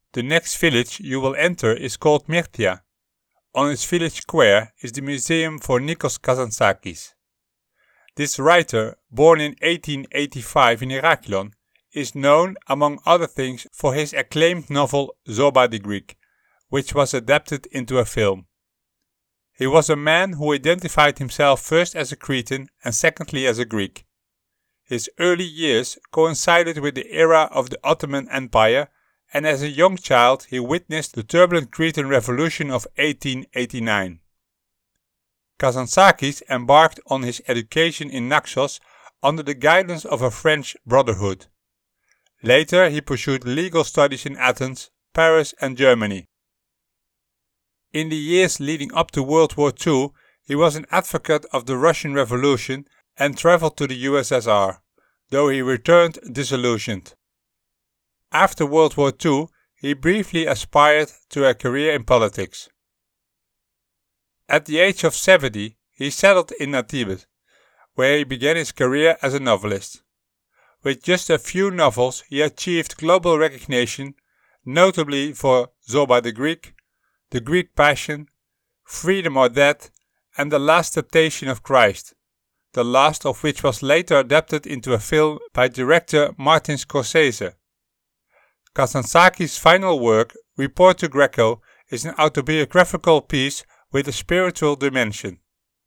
The next village you will enter is called Myrtia. On its village square is the museum for Nikos Kazantzakis. This writer, born in 1885 in Heraklion, is known, among other things, for his acclaimed novel Zoba the Greek, which was adapted into a film. He was a man who identified himself first as a Cretan and secondly as a Greek. His early years coincided with the era of the Ottoman Empire, and as a young child he witnessed the turbulent Cretan Revolution of 1889. Kazantzakis embarked on his education in Naxos under the guidance of a French brotherhood. Later he pursued legal studies in Athens, Paris and Germany. In the years leading up to World War II, he was an advocate of the Russian Revolution and traveled to the USSR, though he returned disillusioned. After World War II, he briefly aspired to a career in politics. At the age of 70, he settled in Natibet, where he began his career as a novelist. With just a few novels, he achieved global recognition, notably for Zoba the Greek, The Greek Passion, Freedom or Death, and The Last Temptation of Christ, the last of which was later adapted into a film by director Martin Scorsese. Kazantzakis' final work, Report to Greco, is an autobiographical piece with a spiritual dimension.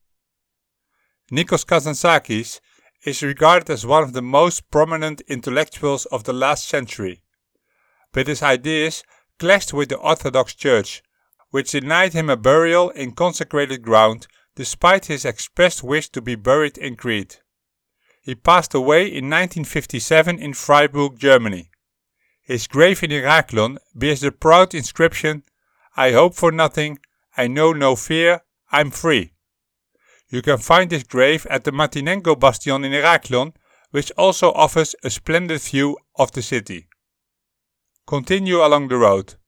Nikos Kazantzakis is regarded as one of the most prominent intellectuals of the last century, but his ideas clashed with the Orthodox Church, which denied him a burial in consecrated ground despite his expressed wish to be buried in Crete. He passed away in 1957 in Freiburg, Germany. His grave in Heraklion bears the proud inscription, "I hope for nothing, I know no fear, I'm free." You can find this grave at the Martinenko Bastion in Heraklion, which also offers a splendid view of the city. Continue along the road.